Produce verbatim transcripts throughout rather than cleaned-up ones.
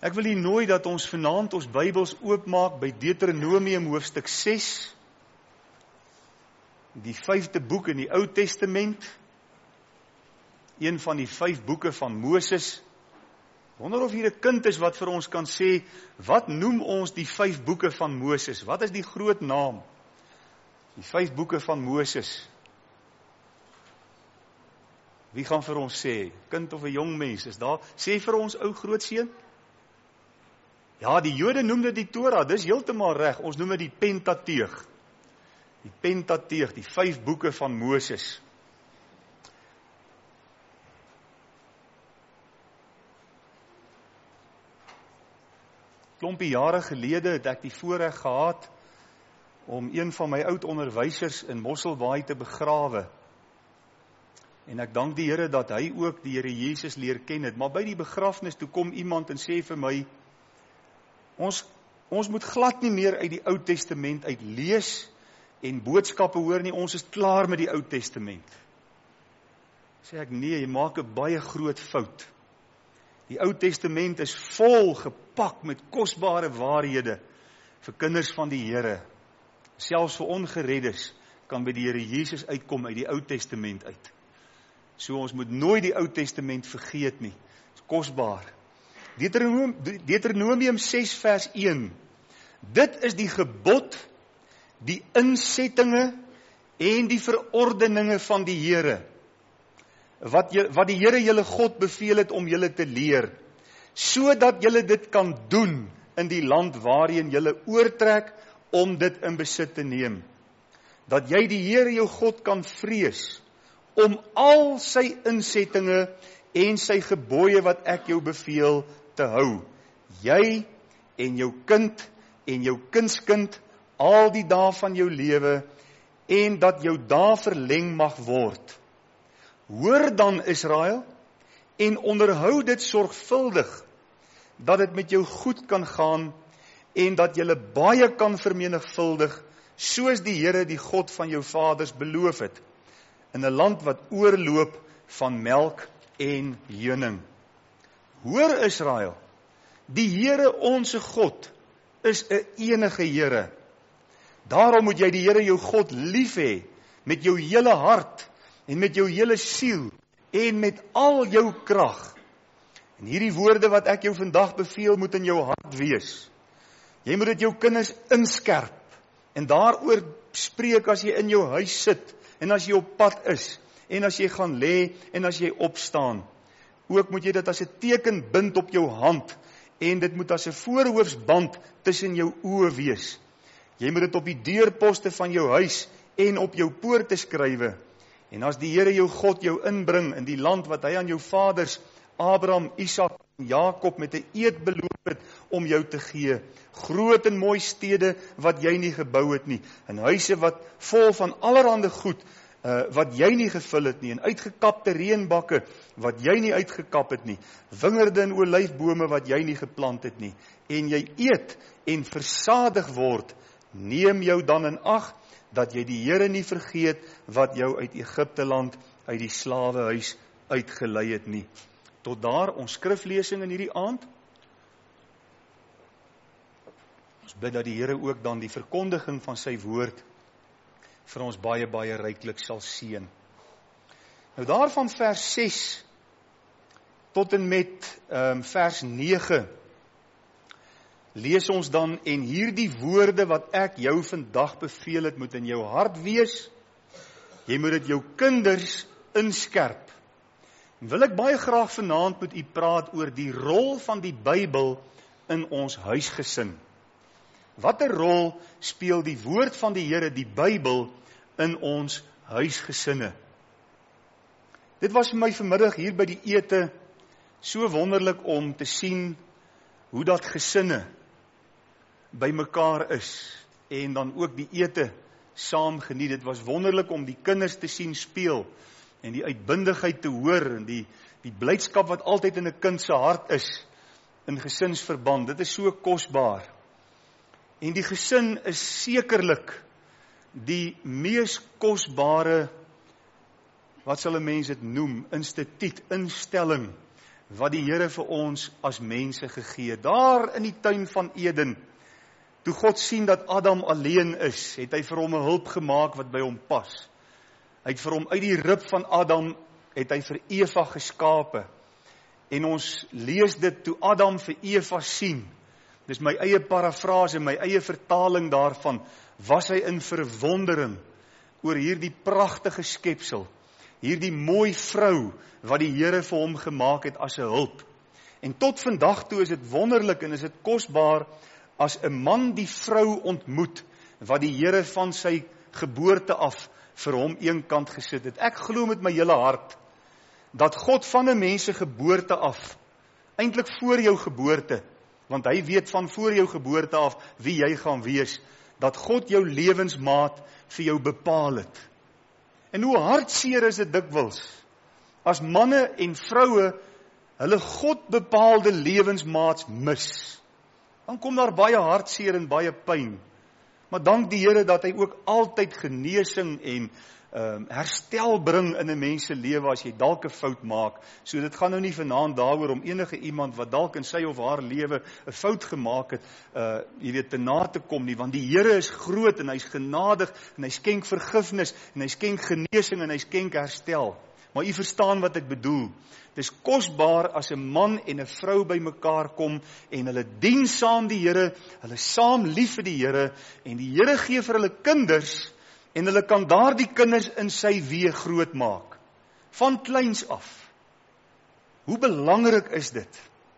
Ek wil u nooi dat ons vanaand ons Bybels oopmaak by Deuteronomium hoofstuk ses, die vyfde boek in die Ou Testament, een van die vyf boeke van Moses. Wonder of hier 'n kind is wat vir ons kan sê, wat noem ons die vyf boeke van Moses? Wat is die groot naam? Die vyf boeke van Moses. Wie gaan vir ons sê? Kind of 'n jong mens is daar? Sê vir ons ou grootseun. Ja, die Jode noem dit die Torah, dis heeltemal reg. Ons noem dit die Pentateug. Die Pentateug, die vyf boeke van Moses. Klompie jare gelede het ek die voorreg gehad om een van my oud onderwysers in Mosselbaai te begrawe. En ek dank die Here dat hy ook die Here Jesus leer ken het. Maar by die begrafnis toe kom iemand en sê vir my, ons, ons moet glad nie meer uit die Ou Testament uit lees en boodskappe hoor nie, ons is klaar met die Ou Testament. Sê ek, nee, jy maak 'n baie groot fout. Die Ou Testament is vol gepak met kosbare waarhede vir kinders van die Here. Selfs vir ongereddes kan by die Here Jesus uitkom uit die Ou Testament uit. So ons moet nooit die Ou Testament vergeet nie. Dit is kosbaar. Deuteronomium, Deuteronomium ses vers een. Dit is die gebod, die insettinge en die verordeninge van die Here, wat, jy, wat die Here julle God beveel het om julle te leer, sodat julle dit kan doen in die land waarheen julle oortrek om dit in besit te neem. Dat jy die Here jou God kan vrees, om al sy insettinge en sy gebooie wat ek jou beveel te hou. Jy en jou kind en jou kindskind al die dae van jou lewe en dat jou dae verleng mag word. Hoor dan Israel en onderhou dit sorgvuldig, dat dit met jou goed kan gaan en dat jy baie kan vermenigvuldig, soos die Here die God van jou vaders beloof het, in 'n land wat oorloop van melk en honing. Hoor Israel, die Here onse God is 'n enige Here. Daarom moet jy die Here jou God lief hê met jou hele hart en met jou hele siel en met al jou krag. En hierdie woorde wat ek jou vandag beveel moet in jou hart wees. Jy moet dit jou kinders inskerp en daaroor spreek as jy in jou huis sit en as jy op pad is en as jy gaan lê en as jy opstaan. Ook moet jy dit as 'n teken bind op jou hand en dit moet as 'n voorhoofsband tussen jou oë wees. Jy moet dit op die deurposte van jou huis en op jou poorte skrywe. En as die Here jou God jou inbring in die land wat hy aan jou vaders, Abraham, Isak en Jakob met 'n eed beloof het om jou te gee, groot en mooi stede wat jy nie gebou het nie, en huise wat vol van allerhande goed, uh, wat jy nie gevul het nie, en uitgekapte reënbakke wat jy nie uitgekap het nie, wingerde en olyfbome wat jy nie geplant het nie, en jy eet en versadig word, neem jou dan in ag, dat jy die Here nie vergeet, wat jou uit Egipte land, uit die slawehuis uitgelei het nie. Tot daar ons skriflesing in hierdie aand. Ons bid dat die Here ook dan die verkondiging van sy woord vir ons baie, baie ryklik sal seën. Nou daarvan vers ses tot en met um, vers nege lees ons dan, en hierdie woorde wat ek jou vandag beveel het, moet in jou hart wees. Jy moet dit jou kinders inskerp. En wil ek baie graag vanaand met u praat oor die rol van die Bybel in ons huisgesin. Watter rol speel die woord van die Here, die Bybel, in ons huisgesinne? Dit was vir my vanmiddag hier by die ete so wonderlik om te sien hoe dat gesinne by mekaar is en dan ook die ete saam geniet. Dit was wonderlik om die kinders te sien speel en die uitbundigheid te hoor en die, die blydskap wat altyd in 'n kind se hart is in gesinsverband. Dit is so kosbaar. En die gesin is sekerlik die mees kosbare, wat sal 'n mens dit noem, instituut, instelling, wat die Here vir ons as mense gegee het. Daar in die tuin van Eden, toe God sien dat Adam alleen is, het hy vir hom 'n hulp gemaak wat by hom pas. Hy het vir hom uit die rib van Adam, het hy vir Eva geskape. En ons lees dit toe Adam vir Eva sien. Dis my eie parafrase, my eie vertaling daarvan, was hy in verwondering oor hierdie pragtige skepsel, hierdie mooi vrou, wat die Here vir hom gemaak het as 'n hulp. En tot vandag toe is dit wonderlik en is dit kosbaar, as 'n man die vrou ontmoet, wat die Here van sy geboorte af vir hom een kant gesit het. Ek glo met my hele hart, dat God van 'n mens se geboorte af, eintlik voor jou geboorte, want hy weet van voor jou geboorte af wie jy gaan wees, dat God jou lewensmaat vir jou bepaal het. En hoe hartseer is dit dikwels, as manne en vroue hulle God bepaalde lewensmaats mis. Dan kom daar baie hartseer en baie pyn. Maar dank die Here dat hy ook altyd genesing en um, herstel bring in 'n mens se lewe as jy dalk 'n fout maak. So dit gaan nou nie vanaand daaroor om enige iemand wat dalk in sy of haar lewe 'n fout gemaak het, uh, jy weet, te na te kom nie, want die Here is groot en hy's genadig en hy skenk vergifnis en hy skenk genesing en hy skenk herstel. Maar u verstaan wat ek bedoel. Dis kosbaar as 'n man en 'n vrou by mekaar kom en hulle dien saam die Here, hulle saam lief vir die Here en die Here gee vir hulle kinders en hulle kan daardie kinders in sy weë groot maak. Van kleins af. Hoe belangrik is dit?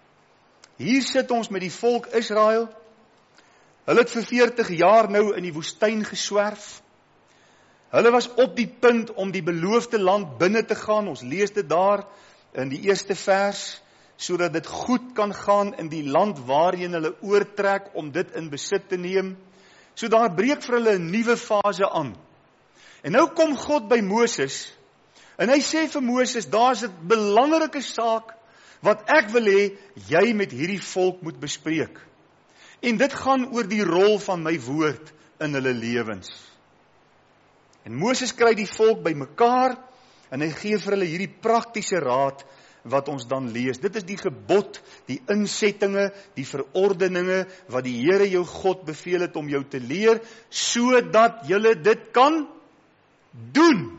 Hier sit ons met die volk Israel. Hulle het vir veertig jaar nou in die woestyn geswerf. Hulle was op die punt om die beloofde land binne te gaan. Ons lees dit daar in die eerste vers, sodat dit goed kan gaan in die land waarheen hulle oortrek om dit in besit te neem. So daar breek vir hulle 'n nuwe fase aan. En nou kom God by Moses, en hy sê vir Moses, daar's 'n belangrike saak, wat ek wil hê, jy met hierdie volk moet bespreek. En dit gaan oor die rol van my woord in hulle lewens. En Moses kry die volk by mekaar, en hy gee vir hulle hierdie praktiese raad, wat ons dan lees. Dit is die gebod, die insettinge, die verordeninge, wat die Here jou God beveel het om jou te leer, sodat julle dit kan doen.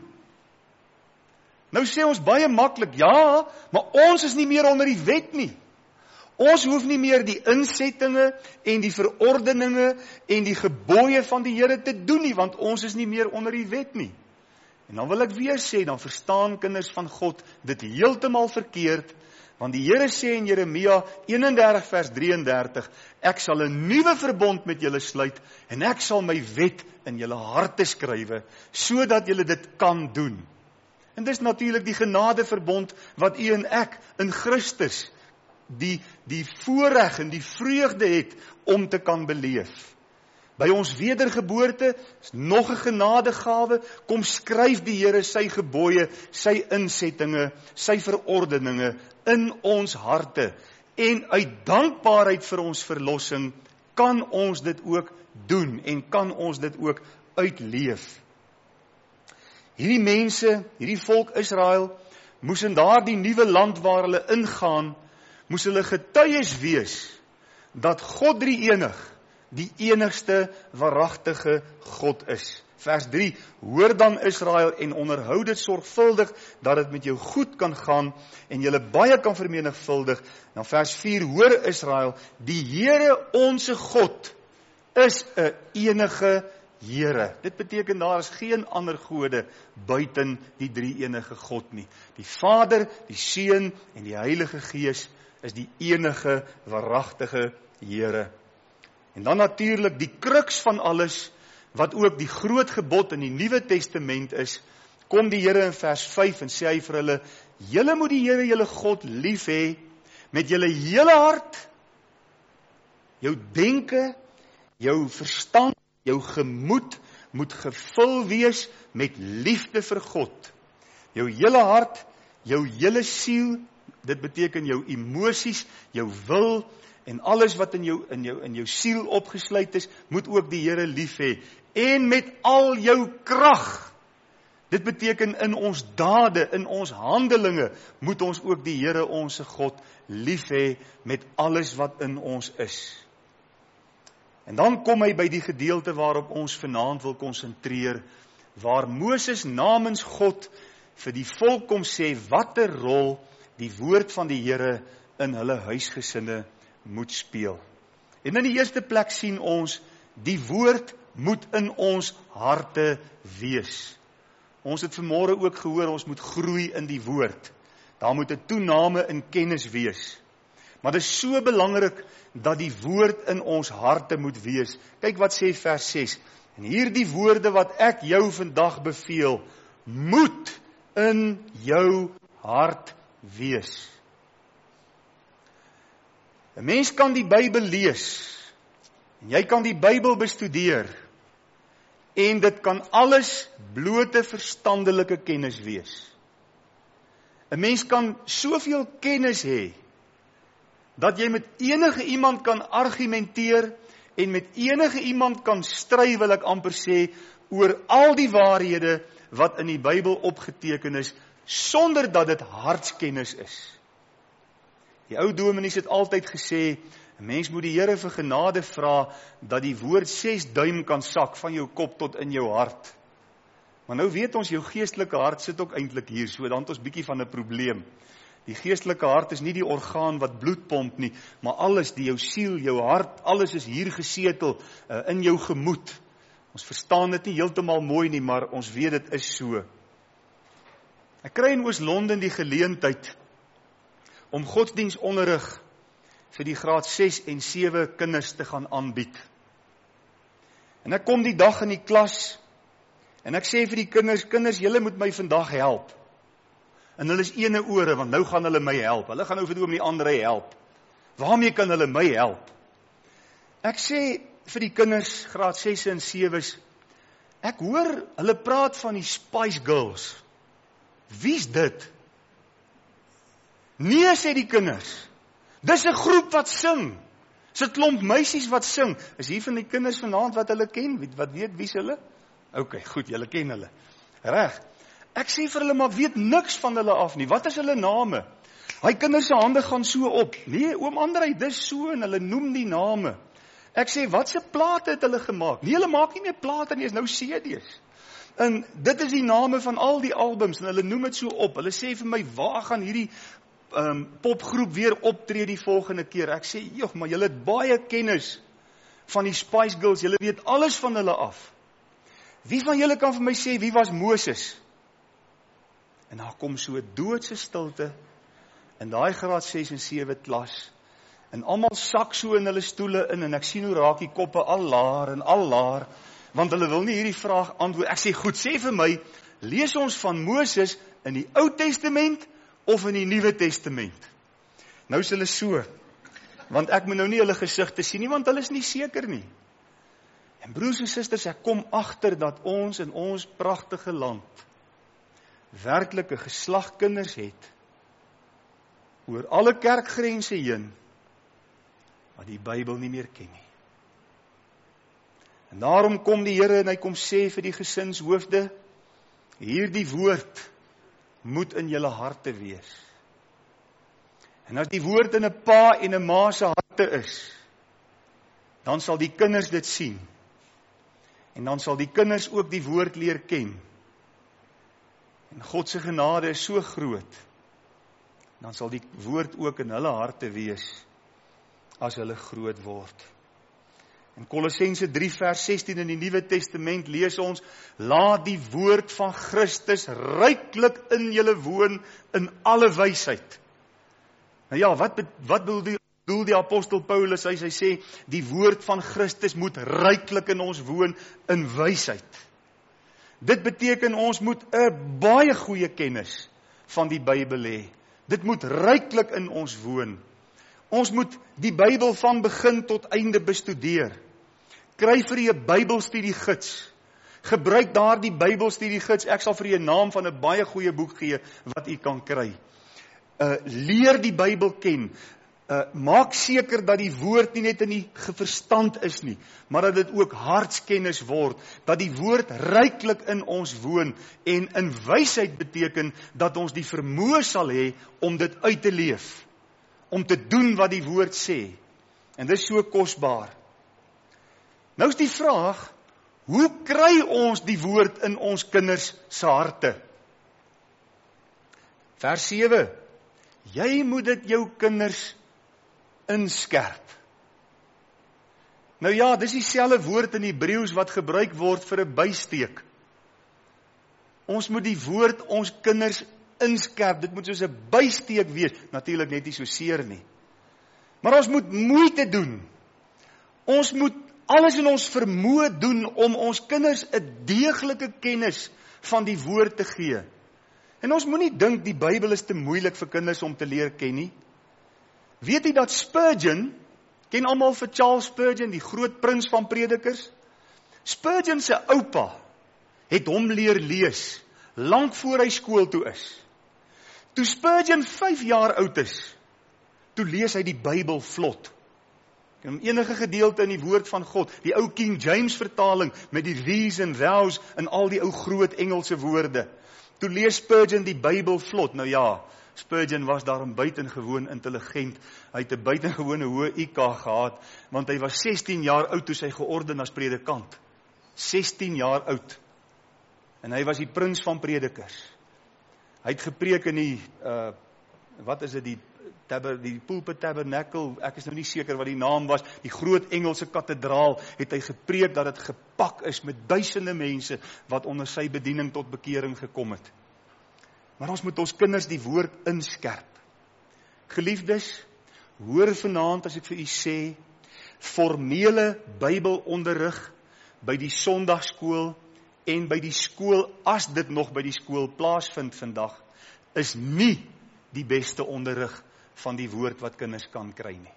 Nou sê ons baie maklik, ja, maar ons is nie meer onder die wet nie. Ons hoef nie meer die insettinge en die verordeninge en die gebooie van die Here te doen nie, want ons is nie meer onder die wet nie. En dan wil ek weer sê, dan verstaan kinders van God dit heeltemal verkeerd, want die Here sê in Jeremia eenendertig vers drieëndertig, ek sal 'n nuwe verbond met julle sluit, en ek sal my wet in julle harte skrywe, sodat julle dit kan doen. En dis natuurlik die genadeverbond wat u en ek in Christus die, die voorreg en die vreugde het om te kan beleef. By ons wedergeboorte is nog 'n genadegawe, kom skryf die Here sy gebooie, sy insettinge, sy verordeninge in ons harte. En uit dankbaarheid vir ons verlossing kan ons dit ook doen en kan ons dit ook uitleef. Hierdie mense, hierdie volk Israel, moes in daardie nuwe land waar hulle ingaan, moes hulle getuies wees dat God drie enig, die enigste waaragtige God is. Vers drie, hoor dan Israel en onderhou dit sorgvuldig, dat dit met jou goed kan gaan en julle baie kan vermenigvuldig. Dan vers vier, hoor Israel, die Here onse God is 'n enige Here. Dit beteken daar is geen ander gode buiten die drie enige God nie. Die Vader, die Seun en die Heilige Gees is die enige waaragtige Here. En dan natuurlik die kruks van alles, wat ook die groot gebod in die Nuwe Testament is, kom die Here in vers vyf en sê hy vir hulle, julle moet die Here julle God lief hê, met julle hele hart, jou denke, jou verstand, jou gemoed, moet gevul wees met liefde vir God. Jou hele hart, jou hele siel, dit beteken jou emosies, jou wil, en alles wat in jou, in jou, in jou siel opgesluit is, moet ook die Here lief hê. En met al jou krag. Dit beteken in ons dade, in ons handelinge, moet ons ook die Here onse God lief hê met alles wat in ons is. En dan kom hy by die gedeelte waarop ons vanaand wil konsentreer, waar Moses namens God vir die volk kom sê, watter rol die woord van die Here in hulle huisgesinne moet speel. En in die eerste plek sien ons, die woord moet in ons harte wees. Ons het vanmôre ook gehoor, ons moet groei in die woord. Daar moet 'n toename in kennis wees. Maar dit is so belangrik dat die woord in ons harte moet wees. Kyk wat sê vers ses. En hierdie woorde wat ek jou vandag beveel, moet in jou hart wees. 'n Mens kan die Bybel lees, en jy kan die Bybel bestudeer, en dit kan alles blote verstandelike kennis wees. 'n Mens kan soveel kennis hê, dat jy met enige iemand kan argumenteer, en met enige iemand kan stry, wil ek amper sê, oor al die waarhede wat in die Bybel opgeteken is, sonder dat dit hartskennis is. Die ou dominees het altyd gesê, 'n mens moet die Here vir genade vra, dat die woord ses duim kan sak van jou kop tot in jou hart. Maar nou weet ons, jou geestelike hart sit ook eintlik hier, so dan het ons bietjie van 'n probleem. Die geestelike hart is nie die orgaan wat bloed pomp nie, maar alles, die jou siel, jou hart, alles is hier gesetel, uh, in jou gemoed. Ons verstaan dit nie heeltemal mooi nie, maar ons weet dit is so. Ek kry in Oos-London die geleentheid om godsdienstonderrig vir die graad ses en sewe kinders te gaan aanbied. En ek kom die dag in die klas, en ek sê vir die kinders, kinders, julle moet my vandag help. En hulle is ene ore, want nou gaan hulle my help. Hulle gaan nou vir die ander help. Waarmee kan hulle my help? Ek sê vir die kinders, graad ses en sewes, ek hoor, hulle praat van die Spice Girls. Wie's dit? Nee, sê die kinders. Dis 'n groep wat sing. Dis 'n klomp meisies wat sing. Is hier van die kinders vanaand wat hulle ken? Wat weet wie's hulle? OK, goed, julle ken hulle. Reg. Ek sê vir hulle, maar weet niks van hulle af nie. Wat is hulle name? Hy kinders se hande gaan so op. Nee, oom Andrei, dis so, en hulle noem die name. Ek sê, wat se plate het hulle gemaak? Nee, hulle maak nie meer plate nie, is nou C D's. En dit is die name van al die albums, en hulle noem dit so op. Hulle sê vir my, waar gaan hierdie um, popgroep weer optree die volgende keer? Ek sê, joh, maar julle het baie kennis van die Spice Girls, julle weet alles van hulle af. Wie van julle kan vir my sê, wie was Moses? En daar kom so 'n doodse stilte in daai graad ses en sewe klas. En almal sak so in hulle stoele in, en ek sien hoe raak die koppe al laer en al laer, want hulle wil nie hierdie vraag antwoord. Ek sê, goed, sê vir my, lees ons van Moses in die Ou Testament of in die Nuwe Testament? Nou is hulle so, want ek moet nou nie hulle gesigte sien nie, want hulle is nie seker nie. En broers en susters, ek kom agter dat ons in ons pragtige land werklike geslagkinders het, oor alle kerkgrense heen, wat die Bybel nie meer ken nie. En daarom kom die Here en hy kom sê vir die gesinshoofde, hierdie woord moet in julle harte wees. En as die woord in 'n pa en 'n ma se harte is, dan sal die kinders dit sien. En dan sal die kinders ook die woord leer ken. En God se genade is so groot, dan sal die woord ook in hulle harte wees, as hulle groot word. In Kolossense drie vers sestien in die Nuwe Testament lees ons, laat die woord van Christus ryklik in julle woon in alle wysheid. Nou ja, wat, wat bedoel die, bedoel die apostel Paulus, hy, hy sê, die woord van Christus moet ryklik in ons woon in wysheid. Dit beteken ons moet 'n baie goeie kennis van die Bybel hê. Dit moet ryklik in ons woon. Ons moet die Bybel van begin tot einde bestudeer. Kry vir u 'n Bybelstudiegids. Gebruik daardie Bybelstudiegids. Ek sal vir u 'n naam van 'n baie goeie boek gee wat u kan kry. Uh, leer die Bybel ken. uh, maak seker dat die woord nie net in die verstand is nie, maar dat dit ook hartskennis word, dat die woord ryklik in ons woon, en in wysheid beteken dat ons die vermoë sal hê om dit uit te leef, om te doen wat die woord sê, en dit is so kosbaar. Nou is die vraag, hoe kry ons die woord in ons kinders se harte? Vers sewe, jy moet dit jou kinders inskerp. Nou ja, dis dieselfde woord in Hebreëus wat gebruik word vir 'n bysteek. Ons moet die woord ons kinders inskerp, dit moet soos 'n bysteek wees, natuurlik net nie so seer nie. Maar ons moet moeite doen. Ons moet alles in ons vermoë doen om ons kinders 'n deeglike kennis van die woord te gee. En ons moenie dink die Bybel is te moeilik vir kinders om te leer ken nie. Weet jy dat Spurgeon, ken almal vir Charles Spurgeon, die groot prins van predikers? Spurgeon se oupa het hom leer lees, lank voor hy skool toe is. Toe Spurgeon vyf jaar oud is, toe lees hy die Bybel vlot. En enige gedeelte in die woord van God, die ou King James vertaling, met die these en thous, en al die ou groot Engelse woorde. Toe lees Spurgeon die Bybel vlot. Nou ja, Spurgeon was daarom buitengewoon intelligent. Hy het 'n buitengewone hoë I Q gehad, want hy was sestien jaar oud toe hy georden as predikant. sestien jaar oud. En hy was die prins van predikers. Hy het gepreek in die, uh, wat is dit, die, taber, die Pulpit Tabernacle, ek is nou nie seker wat die naam was, die groot Engelse kathedraal, het hy gepreek dat het gepak is met duisende mense, wat onder sy bediening tot bekering gekom het. Maar ons moet ons kinders die woord inskerp. Geliefdes, hoor vanaand as ek vir u sê, formele Bybelonderrig by die Sondagskool en by die skool, as dit nog by die skool plaasvind vandag, is nie die beste onderrig van die woord wat kinders kan kry nie.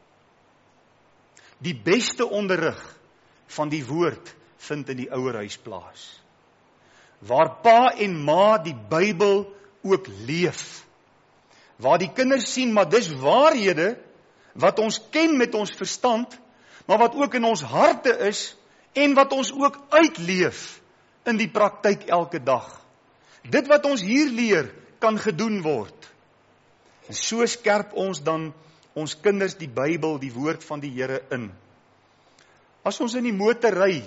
Die beste onderrig van die woord vind in die ouerhuis plaas, waar pa en ma die Bybel ook leef, waar die kinders sien, maar dis waarhede wat ons ken met ons verstand, maar wat ook in ons harte is, en wat ons ook uitleef in die praktyk elke dag. Dit wat ons hier leer, kan gedoen word. En so skerp ons dan ons kinders die Bybel, die woord van die Here in. As ons in die motor ry,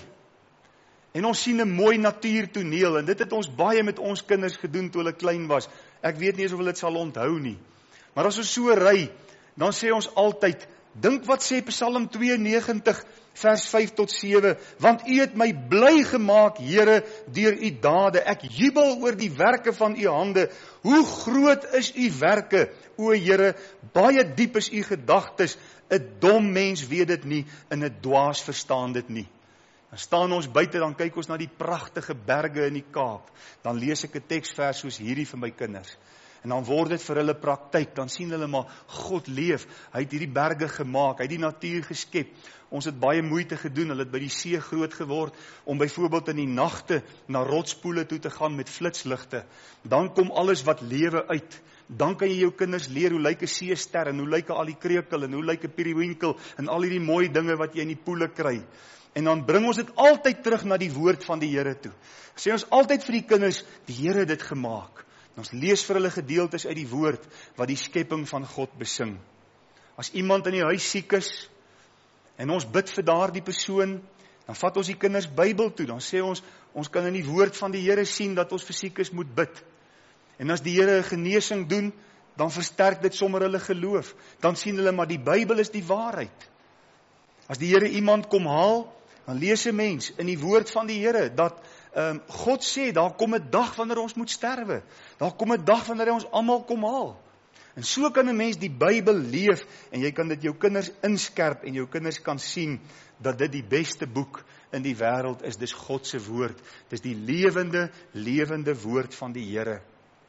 en ons sien 'n mooi natuurtoneel, en dit het ons baie met ons kinders gedoen toe hulle klein was, ek weet nie eens of hulle dit sal onthou nie, maar as ons so ry, dan sê ons altyd, dink wat sê Psalm twee negentig, vers vyf tot sewe, want u het my bly gemaak, Here, deur u dade, ek jubel oor die werke van u hande, hoe groot is u werke, o Here, baie diep is u gedagtes, 'n dom mens weet dit nie, en 'n dwaas verstaan dit nie. Dan staan ons buite, dan kyk ons na die pragtige berge in die Kaap, dan lees ek 'n teksvers soos hierdie vir my kinders, en dan word dit vir hulle praktyk, dan sien hulle maar, God leef, hy het hierdie berge gemaak, hy het die natuur geskep, ons het baie moeite gedoen, hulle het by die see groot geword, om byvoorbeeld in die nagte na rotspoele toe te gaan met flitsligte, dan kom alles wat lewe uit, dan kan jy jou kinders leer, hoe lyk 'n seester, en hoe lyk al die kreukel, en hoe lyk 'n periwinkel, en al die mooi dinge wat jy in die poele kry, en dan bring ons dit altyd terug na die woord van die Here toe, sê ons altyd vir die kinders, die Here het dit gemaak, ons lees vir hulle gedeeltes uit die woord, wat die skepping van God besing. As iemand in die huis siek is, en ons bid vir daardie persoon, dan vat ons die kinders Bybel toe, dan sê ons, ons kan in die woord van die Here sien, dat ons vir siekes moet bid. En as die Here 'n genesing doen, dan versterk dit sommer hulle geloof, dan sien hulle, maar die Bybel is die waarheid. As die Here iemand kom haal, dan lees 'n mens in die woord van die Here, dat Um, God sê, daar kom 'n dag wanneer ons moet sterwe. Daar kom 'n dag wanneer hy ons almal kom haal. En so kan 'n mens die Bybel leef, en jy kan dit jou kinders inskerp, en jou kinders kan sien, dat dit die beste boek in die wêreld is, dis God se woord. Dis die lewende, lewende woord van die Here.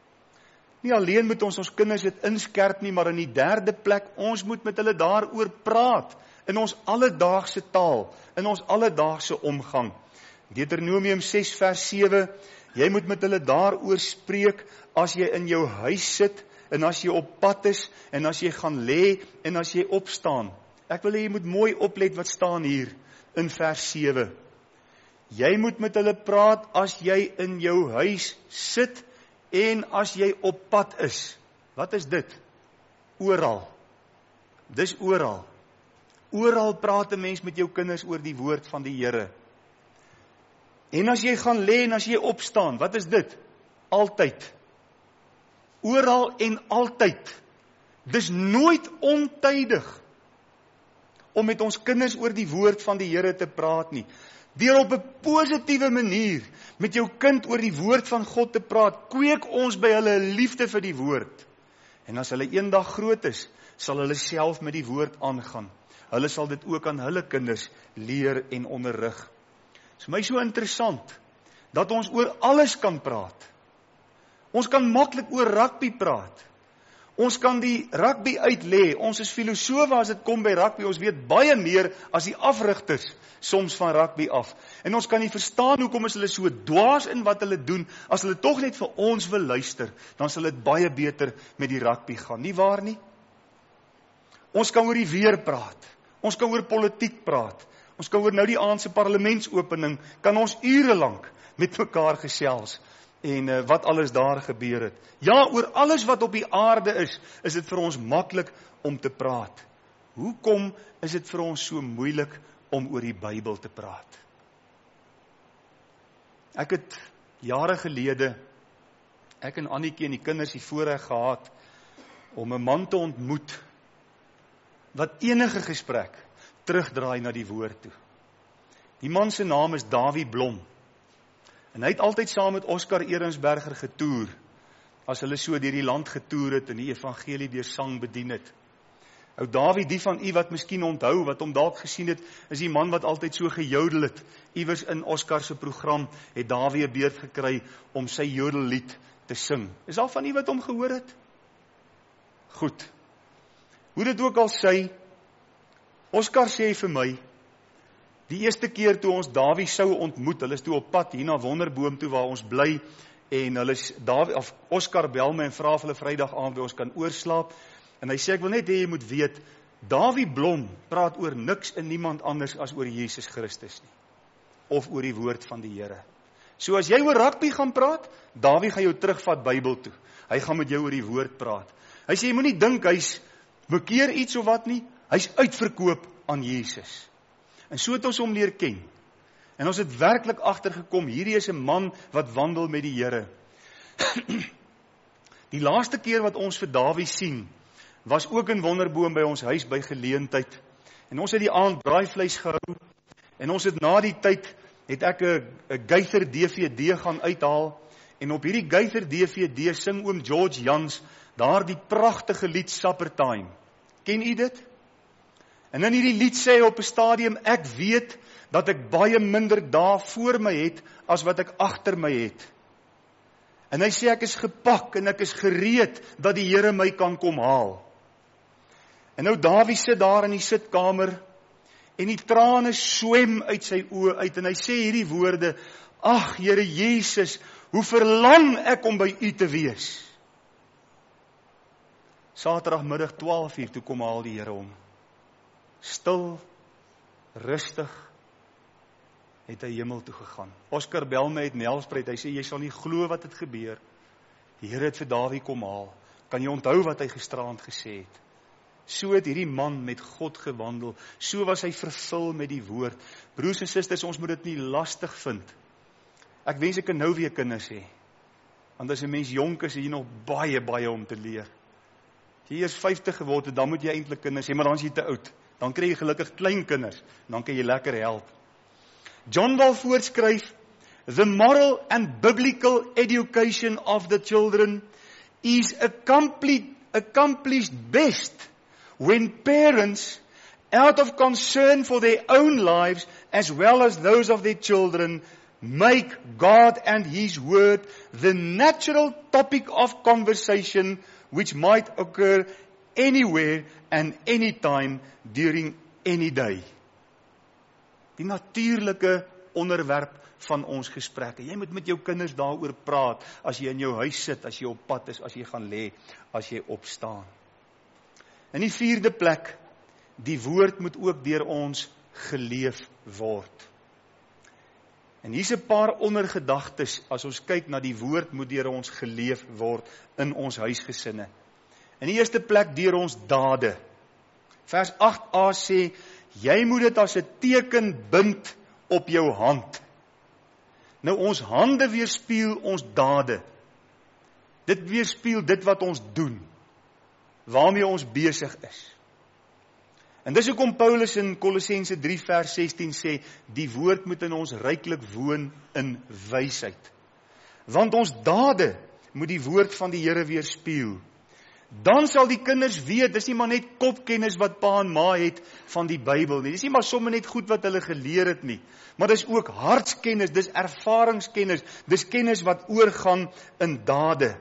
Nie alleen moet ons ons kinders dit inskerp nie, maar in die derde plek, ons moet met hulle daaroor praat, in ons alledaagse taal, in ons alledaagse omgang. Deuteronomium ses vers sewe, jy moet met hulle daaroor spreek, as jy in jou huis sit, en as jy op pad is, en as jy gaan lê, en as jy opstaan. Ek wil hê jy moet mooi oplet wat staan hier in vers sewe. Jy moet met hulle praat as jy in jou huis sit, en as jy op pad is. Wat is dit? Oral. Dis oral. Oral praat 'n mens met jou kinders oor die woord van die Here. En as jy gaan lê en as jy opstaan, wat is dit? Altyd. Oral en altyd. Dis nooit ontydig om met ons kinders oor die woord van die Here te praat nie. Deur op 'n positiewe manier met jou kind oor die woord van God te praat, kweek ons by hulle 'n liefde vir die woord. En as hulle eendag groot is, sal hulle self met die woord aangaan. Hulle sal dit ook aan hulle kinders leer en onderrig. Dit is my so interessant, dat ons oor alles kan praat. Ons kan maklik oor rugby praat. Ons kan die rugby uitlê. Ons is filosofe as dit kom by rugby. Ons weet baie meer as die afrigters soms van rugby af. En ons kan nie verstaan hoekom is hulle so dwaas in wat hulle doen. As hulle tog net vir ons wil luister, dan sal dit baie beter met die rugby gaan. Nie waar nie? Ons kan oor die weer praat. Ons kan oor politiek praat. Ons kan oor nou die aand se parlementsopening, kan ons ure lank met mekaar gesels. En uh, wat alles daar gebeur het. Ja, oor alles wat op die aarde is, is dit vir ons maklik om te praat. Hoekom is dit vir ons so moeilik om oor die Bybel te praat? Ek het jare gelede, ek en Annikie en die kinders die voorreg gehad, om 'n man te ontmoet, wat enige gesprek terugdraai na die woord toe. Die man se naam is Dawie Blom. En hy het altyd saam met Oscar Ehrensberger getoer, as hulle so deur die land getoer het en die evangelie deur sang bedien het. Ou Dawie, die van u wat miskien onthou, wat hom dalk gesien het, is die man wat altyd so gejodel het. Iewers in Oscar se program het Dawie 'n beurt gekry om sy jodellied te sing. Is al van u wat hom gehoor het? Goed. Hoe dit ook al sy, Oscar sê vir my, die eerste keer toe ons Dawie sou ontmoet, hulle is toe op pad hier na Wonderboom toe waar ons bly, en hulle Dawie, of Oscar bel my en vra of hulle Vrydag aand by ons kan oorslaap, en hy sê ek wil net hê jy moet weet, Dawie Blom praat oor niks en niemand anders as oor Jesus Christus nie, of oor die woord van die Here. So as jy oor rugby gaan praat, Dawie gaan jou terugvat Bybel toe, hy gaan met jou oor die woord praat. Hy sê jy moet nie dink hy's bekeer iets of wat nie, hy's uitverkoop aan Jesus. En so het ons hom leer ken. En ons het werklik agtergekom, hierdie is 'n man wat wandel met die Here. Die laaste keer wat ons vir Dawie sien, was ook in Wonderboom by ons huis by geleentheid. En ons het die aand braaivleis gehou, en ons het na die tyd, het ek 'n Guyther D V D gaan uithaal, en op hierdie Guyther D V D sing oom George Jans, daar die pragtige lied Suppertime. Ken u dit? En in hierdie lied sê hy op 'n stadium, ek weet dat ek baie minder dae voor my het, as wat ek agter my het. En hy sê ek is gepak, en ek is gereed, dat die Here my kan kom haal. En nou Dawie sit daar in die sitkamer, en die trane swem uit sy oë uit, en hy sê hierdie woorde, ag Here Jesus, hoe verlang ek om by u te wees. Saterdagmiddag twaalf uur, toe kom haal die Here hom. Stil, rustig, het hy hemel toe gegaan. Oscar bel my uit Nelspruit, hy sê, jy sal nie glo wat het gebeur. Die Here het vir Dawie kom haal. Kan jy onthou wat hy gisteraand gesê het? So het hierdie man met God gewandel, so was hy vervul met die woord. Broers en susters, ons moet dit nie lastig vind. Ek wens ek kan nou weer kinders hê, want as 'n mens jonk is, is jy nog baie, baie om te leer. As jy eers vyftig geword het, dan moet jy eintlik kinders hê, maar dan is jy te oud. Dan kry jy gelukkig klein kinders, dan kan jy lekker help. John Wall voorskryf, the moral and biblical education of the children is accomplished, accomplished best when parents, out of concern for their own lives as well as those of their children, make God and His Word the natural topic of conversation which might occur anywhere and anytime during any day. Die natuurlike onderwerp van ons gesprekke. Jy moet met jou kinders daaroor praat, as jy in jou huis sit, as jy op pad is, as jy gaan lê, as jy opstaan. In die vierde plek, die woord moet ook deur ons geleef word. En hier's 'n paar ondergedagtes, as ons kyk na die woord moet deur ons geleef word in ons huisgesinne. In die eerste plek deur ons dade. Vers agt a sê, jy moet dit as 'n teken bind op jou hand. Nou ons hande weerspieël ons dade. Dit weerspieël dit wat ons doen, waarmee ons besig is. En dis hoekom Paulus in Kolossense drie vers sestien sê, die woord moet in ons ryklik woon in wysheid. Want ons dade moet die woord van die Here weerspieël. Dan sal die kinders weet, dis nie maar net kopkennis wat pa en ma het van die Bybel nie. Dis nie maar sommer net goed wat hulle geleer het nie. Maar dis ook hartskennis, dis ervaringskennis, dis kennis wat oorgaan in dade.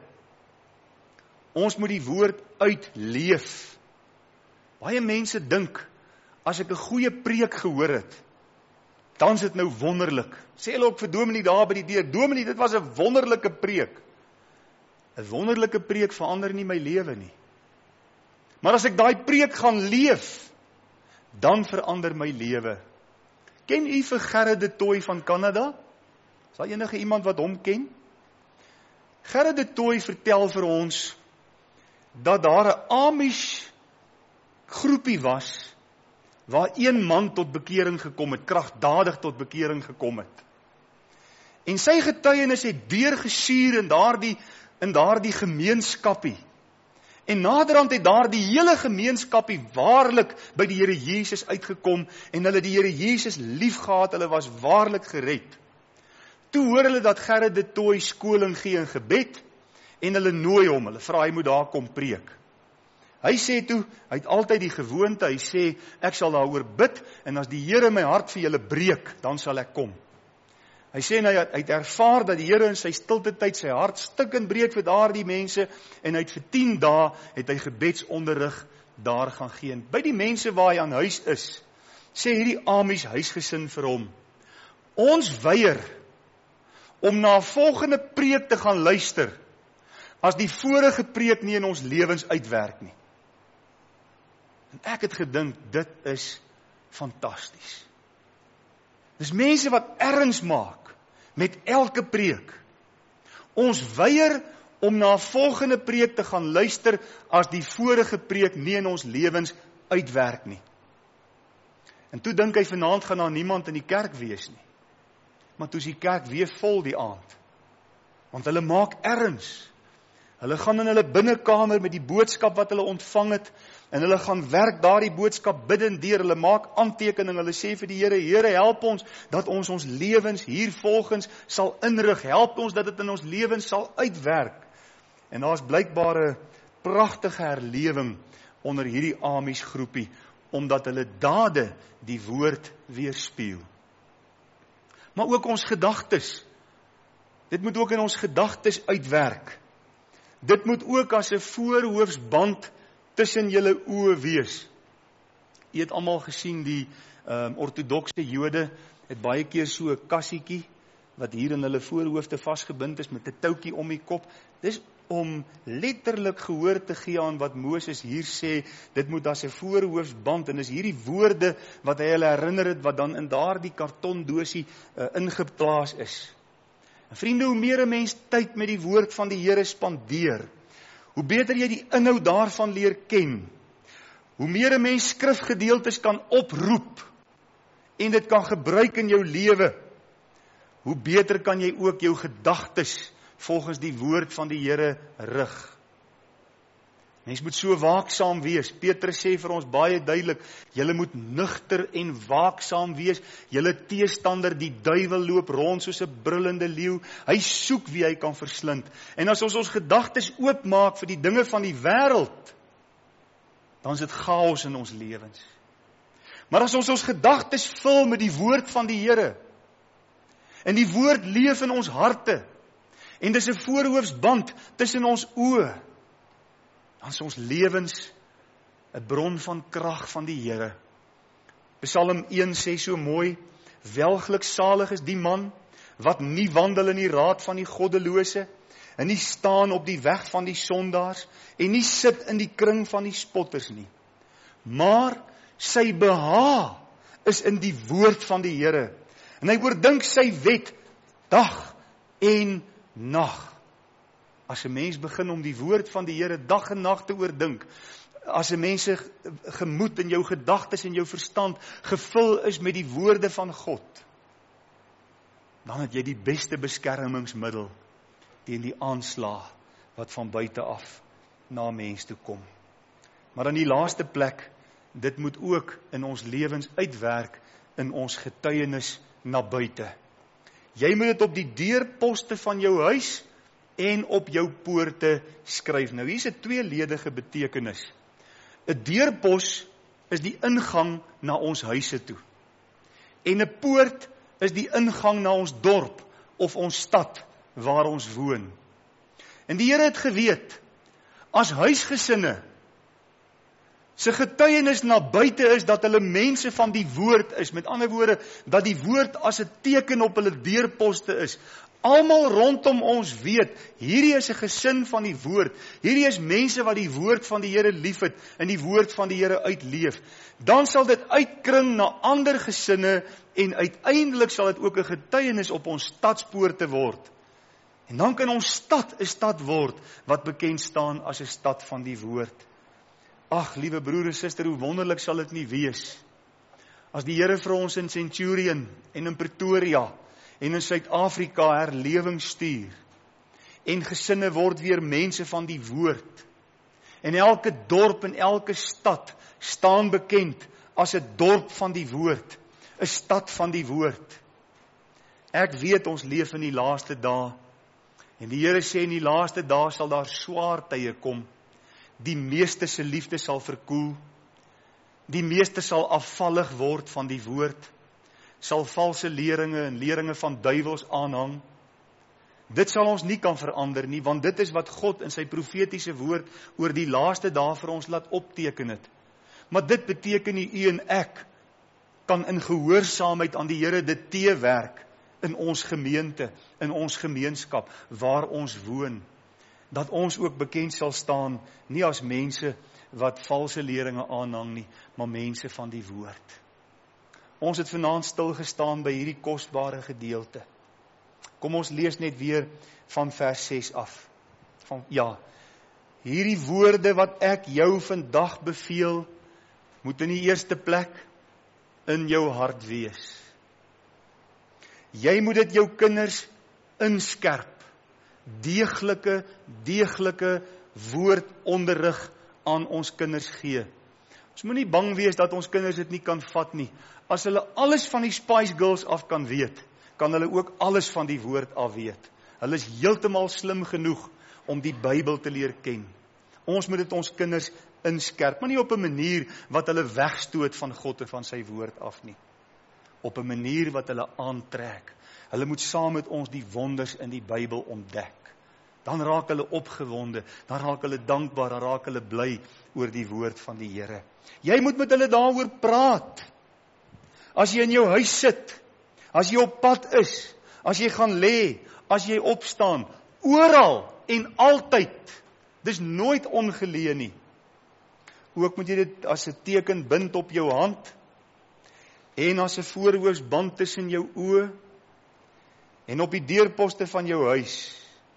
Ons moet die woord uitleef. Baie mense dink, as ek 'n goeie preek gehoor het, dan is dit nou wonderlik. Sê hulle ook vir Dominee daar by die deur, Dominee, dit was 'n wonderlike preek. 'n Wonderlike preek verander nie my lewe nie. Maar as ek daai preek gaan leef, dan verander my lewe. Ken u vir Gerrit de Tooy van Kanada? Is daar enige iemand wat hom ken? Gerrit de Tooy vertel vir ons, dat daar 'n Amish groepie was, waar een man tot bekering gekom het, kragtadig tot bekering gekom het. En sy getuienis het deurgesuur in daardie, in daardie gemeenskapie. En naderhand het daardie hele gemeenskapie waarlik by die Here Jesus uitgekom, en hulle die Here Jesus liefgehad, hulle was waarlik gered. Toe hoor hulle dat Gerrit de Tooy skoling gee in gebed, en hulle nooi hom, hulle vra hy moet daar kom preek. Hy sê toe, hy het altyd die gewoonte, hy sê, ek sal daaroor bid, en as die Here my hart vir julle breek, dan sal ek kom. Hy sê, en hy, hy het ervaar dat die Here in sy stilte tyd sy hart stikkend breek vir daardie mense, en hy het vir tien dae, het hy gebedsonderrig daar gaan gee. En by die mense waar hy aan huis is, sê hierdie Amish huisgesin vir hom, ons weier, om na 'n volgende preek te gaan luister, as die vorige preek nie in ons lewens uitwerk nie. En ek het gedink, dit is fantasties. Dis mense wat erns maak met elke preek. Ons weier om na 'n volgende preek te gaan luister as die vorige preek nie in ons lewens uitwerk nie. En toe dink hy vanaand gaan daar niemand in die kerk wees nie. Maar toe is die kerk weer vol die aand. Want hulle maak erns. Hulle gaan in hulle binnekamer met die boodskap wat hulle ontvang het, en hulle gaan werk daardie boodskap bidend deur, hulle maak aantekening, hulle sê vir die Here, Here help ons, dat ons ons lewens hier volgens sal inrig, help ons dat dit in ons lewens sal uitwerk. En daar is blykbaar 'n pragtige herlewing onder hierdie Amish groepie, omdat hulle dade die woord weerspieël. Maar ook ons gedagtes, dit moet ook in ons gedagtes uitwerk. Dit moet ook as 'n voorhoofsband tussen julle oë wees. Jy het almal gesien, die um, ortodokse Jode het baie keer so 'n kassietjie wat hier in hulle voorhoofde vasgebind is met 'n toutjie om die kop. Dis om letterlik gehoor te gee aan wat Moses hier sê, dit moet as 'n voorhoofsband, en is hierdie woorde wat hy hulle herinner het, wat dan in daardie kartondoosie uh, ingeplaas is. En vriende, hoe meer 'n mens tyd met die woord van die Here spandeer, hoe beter jy die inhoud daarvan leer ken, hoe meer 'n mens skrifgedeeltes kan oproep, en dit kan gebruik in jou lewe, hoe beter kan jy ook jou gedagtes volgens die woord van die Here rig. Mens moet so waaksaam wees. Petrus sê vir ons baie duidelik, julle moet nugter en waaksaam wees. Julle teestander, die duiwel, loop rond soos 'n brullende leeu. Hy soek wie hy kan verslind. En as ons ons gedagtes oopmaak vir die dinge van die wêreld, dan is dit chaos in ons lewens. Maar as ons ons gedagtes vul met die woord van die Here, en die woord leef in ons harte, en dis 'n voorhoofsband tussen ons oë, dan is ons lewens 'n bron van krag van die Here. Psalm een sê so mooi, welgeluksalig is die man wat nie wandel in die raad van die goddelose, en nie staan op die weg van die sondaars, en nie sit in die kring van die spotters nie. Maar sy behaag is in die woord van die Here, en hy oordink sy wet dag en nag. As 'n mens begin om die woord van die Here dag en nag te oordink, as 'n mens se gemoed en jou gedagtes en jou verstand gevul is met die woorde van God, dan het jy die beste beskermingsmiddel teen die aanslag wat van buite af na mens toe kom. Maar in die laaste plek, dit moet ook in ons lewens uitwerk in ons getuienis na buite. Jy moet dit op die deurposte van jou huis en op jou poorte skryf. Nou hier is 'n tweeledige betekenis. 'n Deurpos is die ingang na ons huise toe. En 'n poort is die ingang na ons dorp of ons stad waar ons woon. En die Here het geweet, as huisgesinne se getuienis na buite is dat hulle mense van die woord is, met ander woorde, dat die woord as 'n teken op hulle deurposte is. Almal rondom ons weet, hierdie is 'n gesin van die woord, hierdie is mense wat die woord van die Here liefhet en die woord van die Here uitleef. Dan sal dit uitkring na ander gesinne en uiteindelik sal dit ook 'n getuienis op ons stadspoorte word. En dan kan ons stad 'n stad word wat bekend staan as 'n stad van die woord. Ag, liewe broer en suster, hoe wonderlik sal dit nie wees as die Here vir ons in Centurion en in Pretoria en in Suid-Afrika herlewing stuur, en gesinne word weer mense van die woord, en elke dorp en elke stad staan bekend as 'n dorp van die woord, 'n stad van die woord. Ek weet ons leef in die laaste dae, en die Here sê in die laaste dae sal daar swaar tye kom, die meeste se liefde sal verkoel, die meeste sal afvallig word van die woord, sal valse leringe en leringe van duiwels aanhang. Dit sal ons nie kan verander nie, want dit is wat God in sy profetiese woord oor die laaste dae vir ons laat opteken het. Maar dit beteken nie u en ek kan in gehoorsaamheid aan die Here dit teewerk in ons gemeente, in ons gemeenskap, waar ons woon, dat ons ook bekend sal staan, nie as mense wat valse leringe aanhang nie, maar mense van die woord. Ons het vanaand stilgestaan by hierdie kosbare gedeelte. Kom ons lees net weer van vers ses af. Van, ja, hierdie woorde wat ek jou vandag beveel, moet in die eerste plek in jou hart wees. Jy moet dit jou kinders inskerp. Deeglike, deeglike woordonderrig aan ons kinders gee. Ons moet nie bang wees dat ons kinders dit nie kan vat nie. As hulle alles van die Spice Girls af kan weet, kan hulle ook alles van die woord af weet. Hulle is heeltemal slim genoeg om die Bybel te leer ken. Ons moet dit ons kinders inskerp, maar nie op 'n manier wat hulle wegstoot van God en van sy woord af nie. Op 'n manier wat hulle aantrek. Hulle moet saam met ons die wonders in die Bybel ontdek. Dan raak hulle opgewonde, dan raak hulle dankbaar, dan raak hulle bly oor die woord van die Here. Jy moet met hulle daaroor praat. As jy in jou huis sit, as jy op pad is, as jy gaan lê, as jy opstaan, oral en altyd. Dis nooit ongeleë nie. Ook moet jy dit as 'n teken bind op jou hand, en as 'n voorhoogsband tussen jou oë, en op die deurposte van jou huis,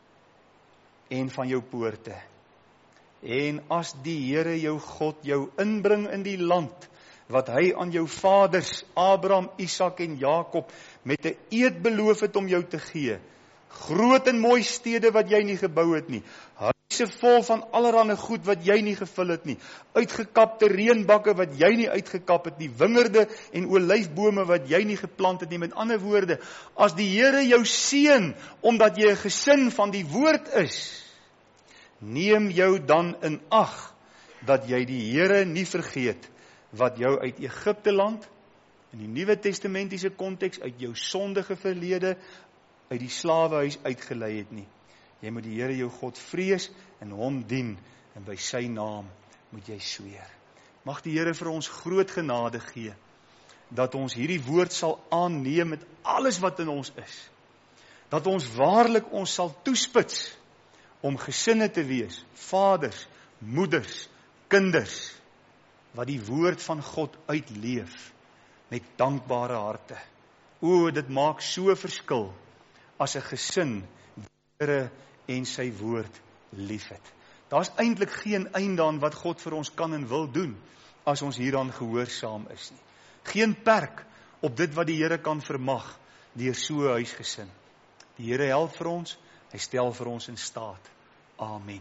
en van jou poorte. En as die Here jou God jou inbring in die land, wat hy aan jou vaders, Abraham, Isak en Jakob, met 'n eed beloof het om jou te gee, groot en mooi stede wat jy nie gebou het nie, huise vol van allerlei goed wat jy nie gevul het nie, uitgekapte reënbakke wat jy nie uitgekap het nie, wingerde en olyfbome wat jy nie geplant het nie. Met ander woorde, as die Here jou seën omdat jy 'n gesin van die woord is, neem jou dan in ag dat jy die Here nie vergeet wat jou uit Egipte land, in die Nuwe Testamentiese konteks, uit jou sondige verlede, uit die slawehuis uitgelei het nie. Jy moet die Here jou God vrees en hom dien, en by sy naam moet jy sweer. Mag die Here vir ons groot genade gee, dat ons hierdie woord sal aanneem met alles wat in ons is, dat ons waarlik ons sal toespits om gesinne te wees, vaders, moeders, kinders, wat die woord van God uitleef, met dankbare harte. O, dit maak so verskil, as 'n gesin die Here en sy woord liefhet. Daar's eintlik geen einde aan wat God vir ons kan en wil doen, as ons hieraan gehoorsaam is nie. Geen perk op dit wat die Here kan vermag, deur so 'n huisgesin. Die Here help vir ons, hy stel vir ons in staat. Amen.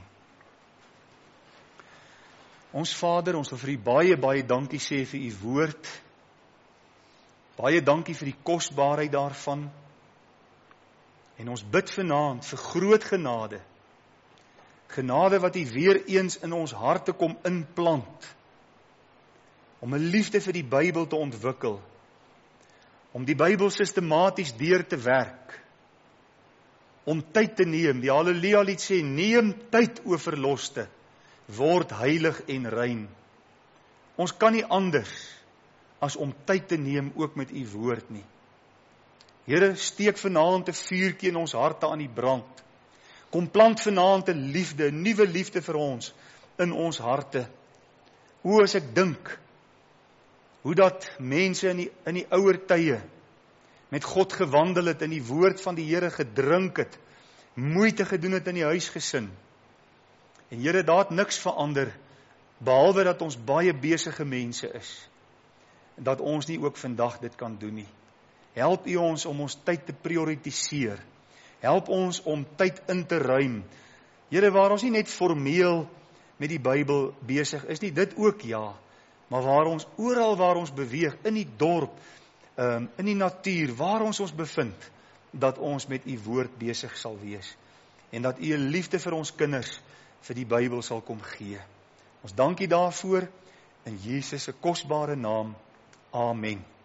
Ons Vader, ons wil vir U baie, baie dankie sê vir U woord. Baie dankie vir die kosbaarheid daarvan. En ons bid vanaand vir groot genade. Genade wat U weer eens in ons harte kom inplant. Om 'n liefde vir die Bybel te ontwikkel. Om die Bybel sistematies deur te werk. Om tyd te neem. Die Halleluja lied sê, neem tyd o verloste. Word heilig en rein. Ons kan nie anders as om tyd te neem ook met U woord nie. Here, steek vanaand 'n vuurtjie in ons harte aan die brand. Kom plant vanaand 'n liefde, 'n nuwe liefde vir ons in ons harte. O, as ek dink hoe dat mense in die in die ouer tye met God gewandel het, in die woord van die Here gedrink het, moeite gedoen het in die huisgesin. En Here, daar het niks verander, behalwe dat ons baie besige mense is, en dat ons nie ook vandag dit kan doen nie. Help U ons om ons tyd te prioritiseer. Help ons om tyd in te ruim. Here, waar ons nie net formeel met die Bybel besig is nie, dit ook ja, maar waar ons, oral waar ons beweeg, in die dorp, um, in die natuur, waar ons ons bevind, dat ons met U woord besig sal wees. En dat U 'n liefde vir ons kinders, vir die Bybel sal kom gee. Ons dankie daarvoor, in Jesus se kosbare naam. Amen.